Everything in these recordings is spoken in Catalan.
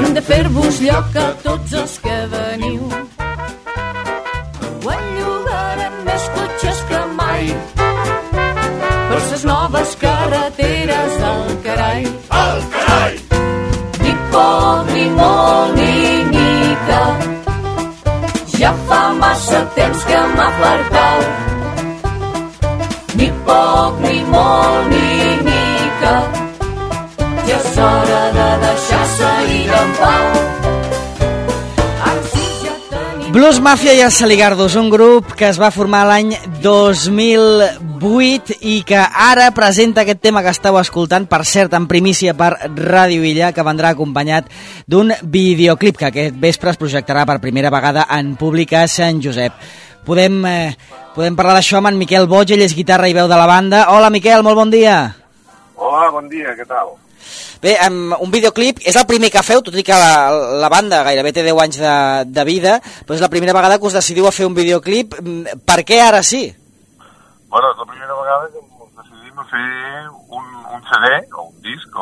de fer-vos lloc a tots els que veniu. Ho enllugarem més cotxes que mai per ses noves carreteres del carai. El carai! Ni poc, ni molt, ni mica, ja fa massa temps que m'ha fartat. Ni poc, ni molt, ni mica, ja és hora de deixar-se ir en pau. Blues Mafia i els Saligardos, un grup que es va formar l'any 2008 i que ara presenta aquest tema que estàu escoltant, per cert, en primícia per Ràdio Illa, que vendrà acompanyat d'un videoclip que aquest vespre es projectarà per primera vegada en públic a Sant Josep. Podem parlar d'això amb en Miquel Boig, ell és guitarra i veu de la banda. Hola, Miquel, molt bon dia. Hola, bon dia, què tal? Bé, un videoclip és el primer que feu, tot i que la banda gairebé té 10 anys de vida, però és la primera vegada que us decidiu a fer un videoclip. Per què ara sí? Bueno, és la primera vegada que ens decidim a fer un CD, o un disc,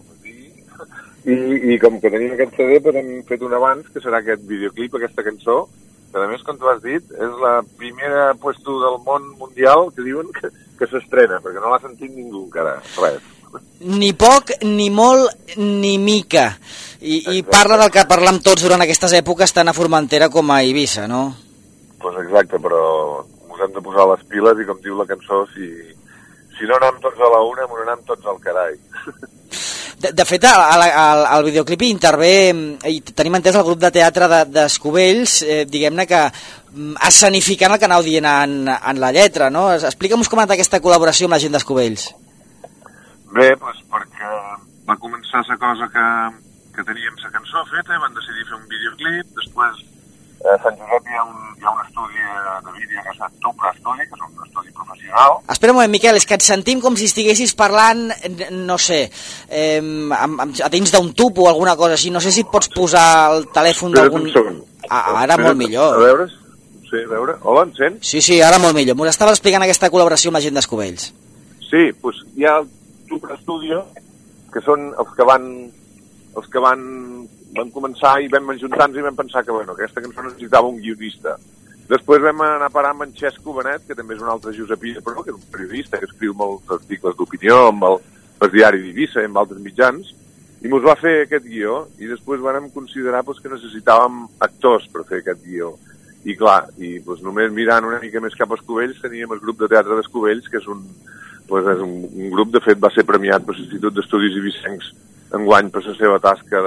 i com que tenim aquest CD, doncs hem fet un abans, que serà aquest videoclip, aquesta cançó, que a més, com tu has dit, és la primera puesto del món mundial que diuen que s'estrena, perquè no l'ha sentit ningú encara, res. Ni poc, ni molt, ni mica. I parla del que parlam tots durant aquestes èpoques, tant a Formentera com a Eivissa, no? Doncs exacte, però ens hem de posar les piles i, com diu la cançó, si no anem tots a la una, anem tots al carai. De fet, al videoclip hi intervé, i tenim entès el grup de teatre d'Escovells, diguem-ne que escenificant el que aneu dient en la lletra, no? Explica'm com ha anat aquesta col·laboració amb la gent d'Escovells. Bé, doncs perquè va començar la cosa que teníem la cançó feta i van decidir fer un videoclip. Després a Sant Josep hi ha un estudi de vídeo que és Tupra Estudi, que és un estudi professional. Espera un moment, Miquel, és que et sentim com si estiguessis parlant, no sé, a dins d'un tub o alguna cosa així. No sé si et pots posar el telèfon d'algun... Ara molt millor. A veure, sí, a veure. Hola, em sents? Sí, ara molt millor. M'ho estaves explicant aquesta col·laboració amb la gent d'Escovells. Sí, doncs hi ha el Tupra Studio, que són els que van començar i vam ajuntar-nos i vam pensar que aquesta cançó necessitava un guionista. Després vam anar a parar amb en Xesco Benet, que també és un altre josepí, però que és un periodista que escriu molts articles d'opinió amb el diari d'Eivissa i amb altres mitjans, i mos va fer aquest guió, i després vam considerar que necessitàvem actors per fer aquest guió. I clar, només mirant una mica més cap a Escovells teníem el grup de teatre d'Escovells, que és un grup, de fet, va ser premiat per l'Institut d'Estudis Eivissencs enguany per la seva tasca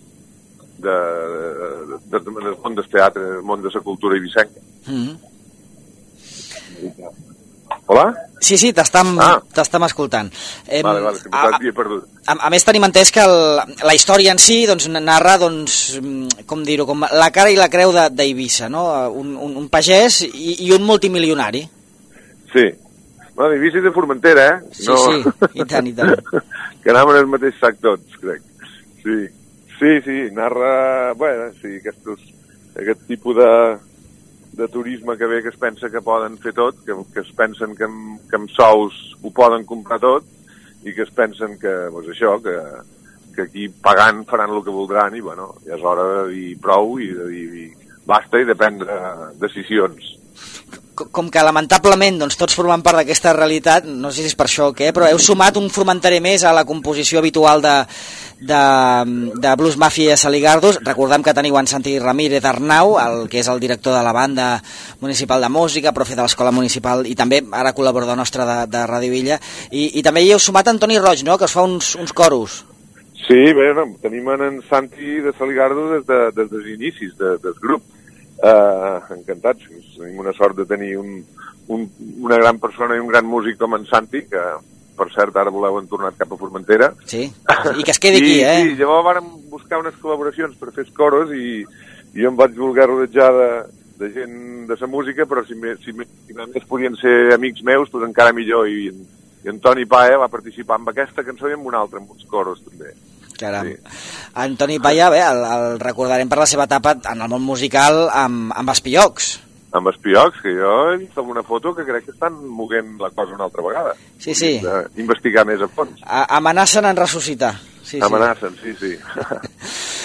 del món del teatre, del món de la cultura eivissenca. Hola? Sí, t'estem escoltant. Vale, que m'he perdut. A més, tenim entès que la història en si narra, com dir-ho, com la cara i la creu d'Eivissa, no? Un pagès i un multimilionari. Sí. Bueno, d'Eivissa i de Formentera, eh? Sí, i tant. Que anàvem en el mateix sac tots, crec. Sí, narra, aquest tipus de turisme que ve, que es pensa que poden fer tot, que es pensen que amb sous ho poden comprar tot, i que es pensen que aquí pagant faran el que voldran, i ja és hora de dir prou i de dir basta i de prendre decisions. Com que lamentablement tots formem part d'aquesta realitat, no sé si és per això o què, però heu sumat un formenterer més a la composició habitual de Blues Mafia i Saligardos. Recordem que teniu en Santi Ramírez Arnau, que és el director de la banda municipal de música, profe de l'escola municipal i també ara col·laborador nostre de Ràdio Illa, i també hi heu sumat Antoni Roig, no?, que us fa uns coros. Sí, bé, tenim en Santi de Saligardos des dels inicis del grup. Encantats, tenim una sort de tenir una gran persona i un gran músic com en Santi, que per cert ara han tornat cap a Formentera. Sí, i que es quedi aquí, eh? Sí, llavors vàrem buscar unes col·laboracions per fer els coros i jo em vaig voler rodejar de gent de la música, però si més podien ser amics meus, doncs encara millor, i en Toni Pae va participar amb aquesta cançó i amb una altra, amb uns coros també. Caram. Sí. Antoni Paia, bé, el recordarem per la seva etapa en el món musical amb Espiocs. Amb Espiocs, que jo he vist alguna foto que crec que estan moguent la cosa una altra vegada. Sí. Investigar més a fons. Amenacen en ressuscitar. Amenacen, sí.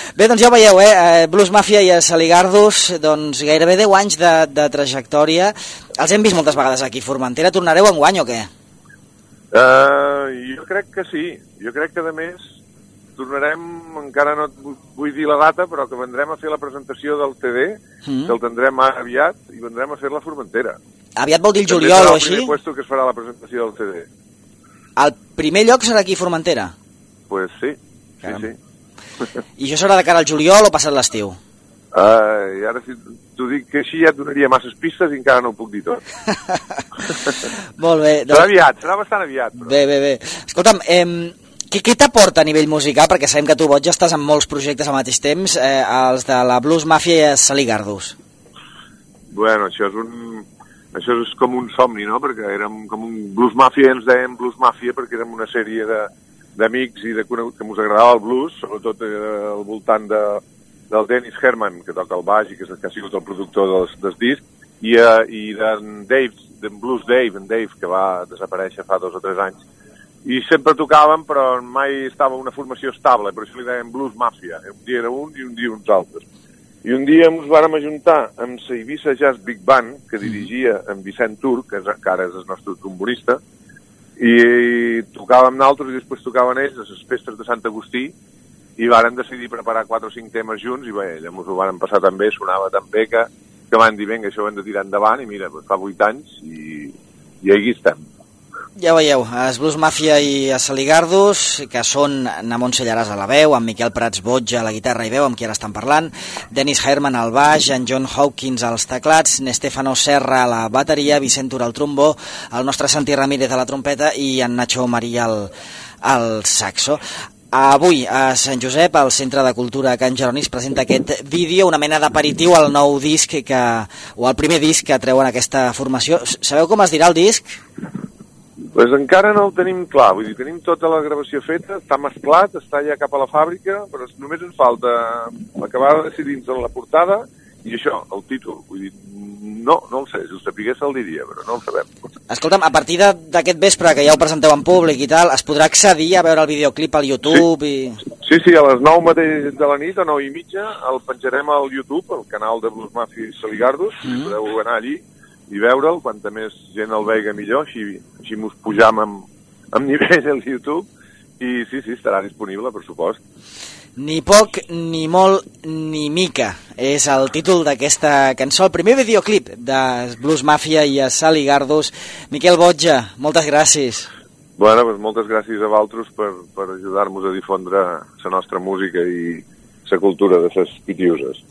Bé, doncs ja ho veieu, Blues Mafia i Saligardos, doncs gairebé 10 anys de trajectòria. Els hem vist moltes vegades aquí a Formentera. Tornareu enguany o què? Jo crec que sí. Jo crec que, a més, tornarem, encara no vull dir la data, però que vendrem a fer la presentació del CD, que el tindrem ara aviat, i vendrem a fer-la a Formentera. Aviat vol dir el juliol o així? El primer puesto que es farà la presentació del CD. El primer lloc serà aquí a Formentera? Pues sí, sí. I això serà de cara al juliol o passat l'estiu? I ara si t'ho dic que així ja et donaria masses pistes i encara no ho puc dir tot. Molt bé. Serà aviat, serà bastant aviat. Però... Bé. Escolta'm, què t'aporta a nivell musical? Perquè sabem que tu, Boig, ja estàs en molts projectes al mateix temps, els de la Blues Mafia i Saligardos. Bueno, això és com un somni, no? Perquè érem com un Blues Mafia, ens dèiem Blues Mafia perquè érem una sèrie d'amics i de coneguts que ens agradava el blues, sobretot al voltant del Dennis Herman, que toca el baix i que ha sigut el productor dels discs, i d'en Dave, d'en Blues Dave, que va desaparèixer fa 2 o 3 anys. I sempre tocàvem, però mai estava una formació estable, per això li dèiem Blues Mafia. Un dia era un i un dia uns altres. I un dia ens vàrem ajuntar amb la Eivissa Jazz Big Band, que dirigia en Vicent Turc, que encara és el nostre trombonista, i tocàvem nosaltres i després tocaven ells a les festes de Sant Agustí, i vàrem decidir preparar 4 o 5 temes junts, i bé, llavors ho vàrem passar tan bé, sonava tan bé, que van dir, vinga, això ho hem de tirar endavant, i mira, fa 8 anys, i aquí estem. Ja veieu, els Blues Mafia i Saligardos, que són na Montse Llaràs a la veu, amb Miquel Prats Boig a la guitarra i veu, amb qui ara estan parlant, Dennis Herman al baix, en John Hawkins als teclats, Stefano Serra a la bateria, Vicent Tura al trombó, el nostre Santi Ramírez a la trompeta i en Nacho Maria al saxo. Avui a Sant Josep, al Centre de Cultura Can Jeroni, es presenta aquest vídeo, una mena d'aperitiu al nou disc o al primer disc que treuen aquesta formació. Sabeu com es dirà el disc? Pues encara no el tenim clar, vull dir, tenim tota la gravació feta, està mesclat, està ja cap a la fàbrica, però només ens falta acabar de decidir-nos en la portada i això, el títol, vull dir, no el sé, si ho sapigués el diria, però no el sabem. Escolta'm, a partir d'aquest vespre, que ja ho presenteu en públic i tal, es podrà accedir a veure el videoclip al YouTube? Sí, a les 9 mateix de la nit, a 9:30, el penjarem al YouTube, al canal de Blues Mafia i Saligardos, podeu anar allí i veure'l, quanta més gent el veiga millor, així mos pujam amb nivell al YouTube, i sí, estarà disponible, per supost. Ni poc, ni molt, ni mica, és el títol d'aquesta cançó, el primer videoclip de Blues Mafia i Saligardos. Miquel Botja, moltes gràcies. Bueno, pues moltes gràcies a vosaltres per ajudar-nos a difondre la nostra música i la cultura de les pitiuses.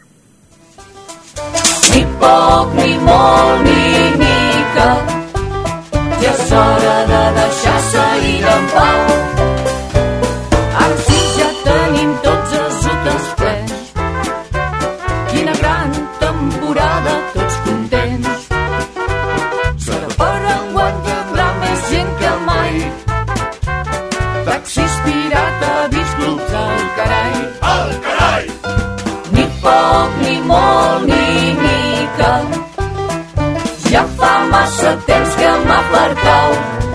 Ni poc, ni molt, ni mica, ja és hora de deixar-se ir en pau. Ara sí ja tenim tots els hotels plens, quina gran temporada, tots contents. Serà per enguany que hi haurà més gent que mai, taxis, pirata, disclubs, al carai. Al carai! Ni poc, ni molt, ni mica, ja fa massa temps que m'apartau.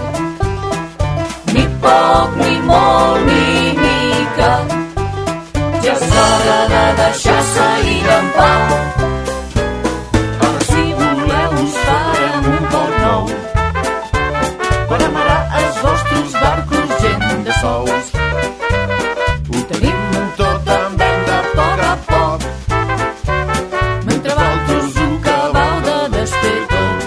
Ni poc, ni molt, ni mica, ja és hora de deixar-se ir en pau. Ara si voleu us farem un port nou, per amarar els vostres barcos gent de sous. Ho tenim tot en venda a poc a poc, mentre vosaltres ho acabau de desfer tot.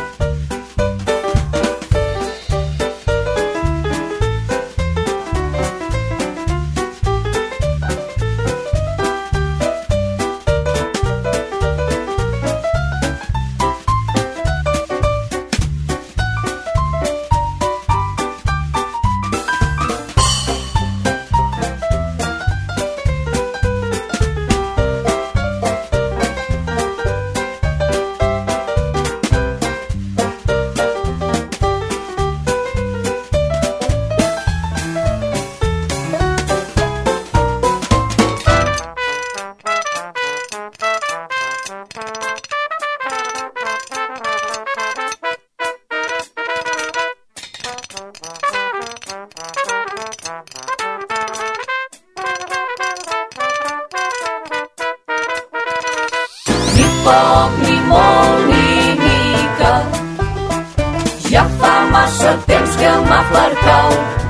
ni poc, ni molt, ni mica. Ja fa massa temps que m'afartau.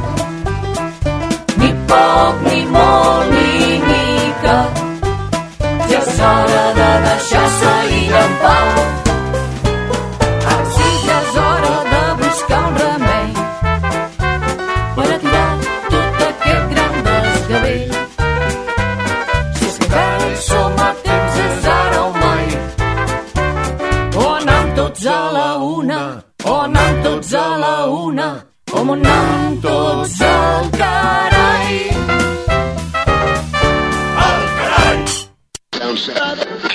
Ni poc, ni molt, ni mica. Ja és hora de deixar sa illa en pau. Ara sí, ja és hora de buscar un remei per aturar tot aquest gran desgavell. Si és que encara hi som a temps, és ara o mai. O anem tots a la una, o anem tots a la una, o anem tots al carai. Al carai!